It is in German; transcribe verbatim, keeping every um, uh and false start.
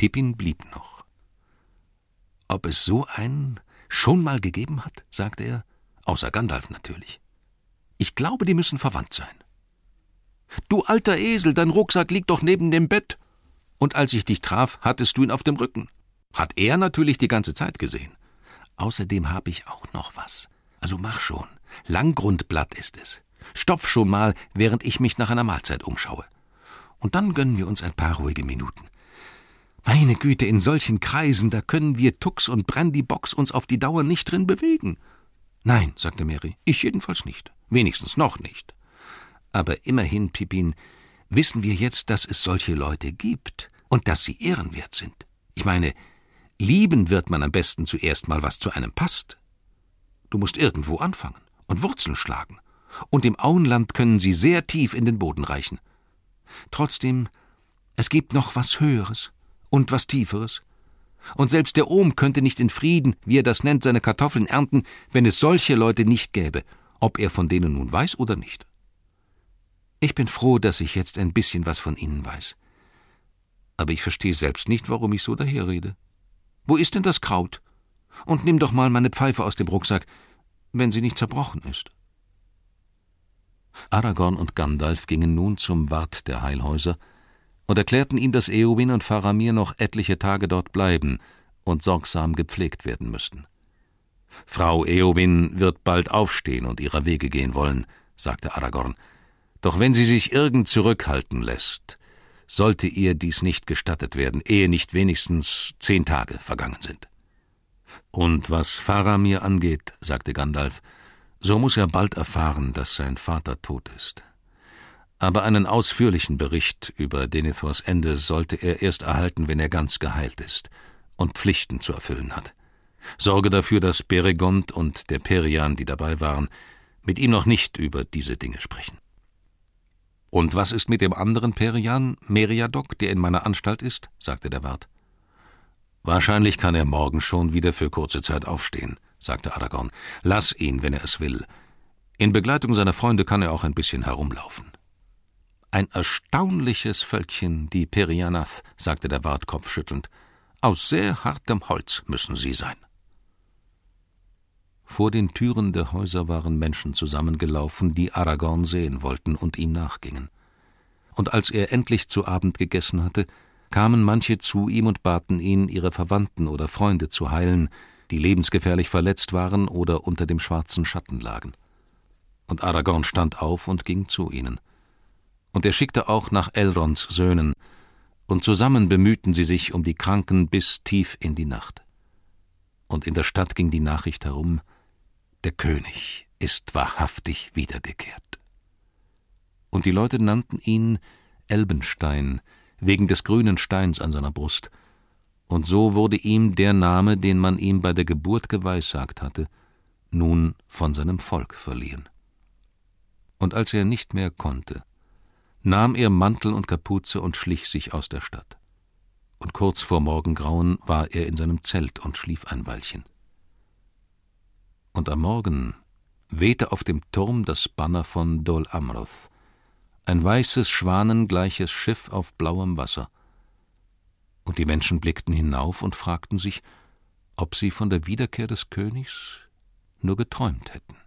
Pippin blieb noch. »Ob es so einen schon mal gegeben hat?« sagte er, »außer Gandalf natürlich. Ich glaube, die müssen verwandt sein.« »Du alter Esel, dein Rucksack liegt doch neben dem Bett. Und als ich dich traf, hattest du ihn auf dem Rücken.« Hat er natürlich die ganze Zeit gesehen. »Außerdem habe ich auch noch was. Also mach schon. Langgrundblatt ist es. Stopf schon mal, während ich mich nach einer Mahlzeit umschaue. Und dann gönnen wir uns ein paar ruhige Minuten. Meine Güte, in solchen Kreisen, da können wir Tux und Brandybox uns auf die Dauer nicht drin bewegen.« »Nein«, sagte Merry, »ich jedenfalls nicht. Wenigstens noch nicht. Aber immerhin, Pippin, wissen wir jetzt, dass es solche Leute gibt und dass sie ehrenwert sind. Ich meine, lieben wird man am besten zuerst mal, was zu einem passt. Du musst irgendwo anfangen und Wurzeln schlagen. Und im Auenland können sie sehr tief in den Boden reichen. Trotzdem, es gibt noch was Höheres und was Tieferes. Und selbst der Ohm könnte nicht in Frieden, wie er das nennt, seine Kartoffeln ernten, wenn es solche Leute nicht gäbe, ob er von denen nun weiß oder nicht. Ich bin froh, dass ich jetzt ein bisschen was von ihnen weiß. Aber ich verstehe selbst nicht, warum ich so daherrede. Wo ist denn das Kraut? Und nimm doch mal meine Pfeife aus dem Rucksack, wenn sie nicht zerbrochen ist.« Aragorn und Gandalf gingen nun zum Wart der Heilhäuser und erklärten ihm, dass Éowyn und Faramir noch etliche Tage dort bleiben und sorgsam gepflegt werden müssten. »Frau Éowyn wird bald aufstehen und ihrer Wege gehen wollen«, sagte Aragorn. »Doch wenn sie sich irgend zurückhalten lässt, sollte ihr dies nicht gestattet werden, ehe nicht wenigstens zehn Tage vergangen sind.« »Und was Faramir angeht«, sagte Gandalf, »so muss er bald erfahren, dass sein Vater tot ist. Aber einen ausführlichen Bericht über Denethors Ende sollte er erst erhalten, wenn er ganz geheilt ist und Pflichten zu erfüllen hat. Sorge dafür, dass Beregond und der Perian, die dabei waren, mit ihm noch nicht über diese Dinge sprechen.« »Und was ist mit dem anderen Perian, Meriadoc, der in meiner Anstalt ist?« sagte der Wart. »Wahrscheinlich kann er morgen schon wieder für kurze Zeit aufstehen«, sagte Aragorn. »Lass ihn, wenn er es will. In Begleitung seiner Freunde kann er auch ein bisschen herumlaufen.« »Ein erstaunliches Völkchen, die Perianath«, sagte der Wart kopfschüttelnd. »Aus sehr hartem Holz müssen sie sein.« Vor den Türen der Häuser waren Menschen zusammengelaufen, die Aragorn sehen wollten und ihm nachgingen. Und als er endlich zu Abend gegessen hatte, kamen manche zu ihm und baten ihn, ihre Verwandten oder Freunde zu heilen, die lebensgefährlich verletzt waren oder unter dem schwarzen Schatten lagen. Und Aragorn stand auf und ging zu ihnen. Und er schickte auch nach Elronds Söhnen, und zusammen bemühten sie sich um die Kranken bis tief in die Nacht. Und in der Stadt ging die Nachricht herum, der König ist wahrhaftig wiedergekehrt. Und die Leute nannten ihn Elbenstein, wegen des grünen Steins an seiner Brust, und so wurde ihm der Name, den man ihm bei der Geburt geweissagt hatte, nun von seinem Volk verliehen. Und als er nicht mehr konnte, nahm er Mantel und Kapuze und schlich sich aus der Stadt. Und kurz vor Morgengrauen war er in seinem Zelt und schlief ein Weilchen. Und am Morgen wehte auf dem Turm das Banner von Dol Amroth, ein weißes, schwanengleiches Schiff auf blauem Wasser. Und die Menschen blickten hinauf und fragten sich, ob sie von der Wiederkehr des Königs nur geträumt hätten.